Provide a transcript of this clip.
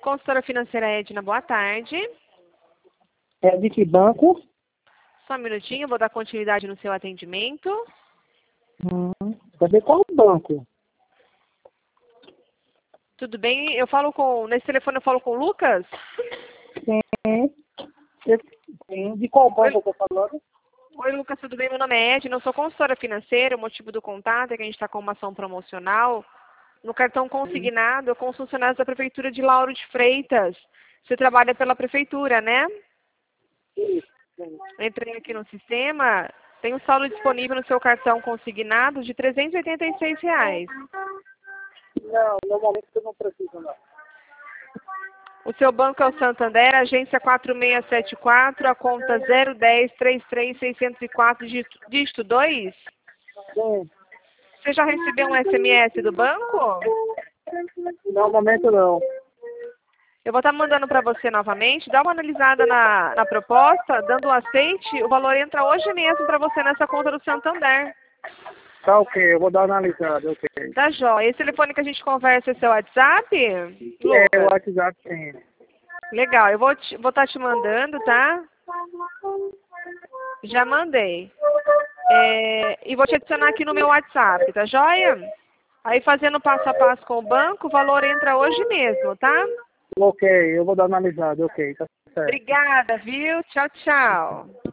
Consultora financeira Edna, boa tarde. É de que banco? Só um minutinho, vou dar continuidade no seu atendimento. Saber qual banco? Tudo bem? Nesse telefone eu falo com o Lucas? Sim. De qual banco eu tô falando? Oi, Lucas, tudo bem? Meu nome é Edna, eu sou consultora financeira. O motivo do contato é que a gente está com uma ação promocional no cartão consignado com os funcionários da Prefeitura de Lauro de Freitas. Você trabalha pela Prefeitura, né? Isso. Entrei aqui no sistema, tem um saldo disponível no seu cartão consignado de R$ 386. Não, normalmente eu não preciso, não. O seu banco é o Santander, agência 4674, a conta 010-33-604, dígito 2. Sim. Você já recebeu um SMS do banco? Normalmente não. Eu vou estar mandando para você novamente. Dá uma analisada na proposta, dando um aceite, o valor entra hoje mesmo para você nessa conta do Santander. Tá ok, eu vou dar uma analisada, ok. Tá joia. Esse telefone que a gente conversa é seu WhatsApp? É, o Lucas? WhatsApp tem. Legal, eu vou estar te mandando, tá? Já mandei. E vou te adicionar aqui no meu WhatsApp, tá joia? Aí fazendo passo a passo com o banco, o valor entra hoje mesmo, tá? Ok, eu vou dar uma analisada, ok, tá certo. Obrigada, viu? Tchau, tchau.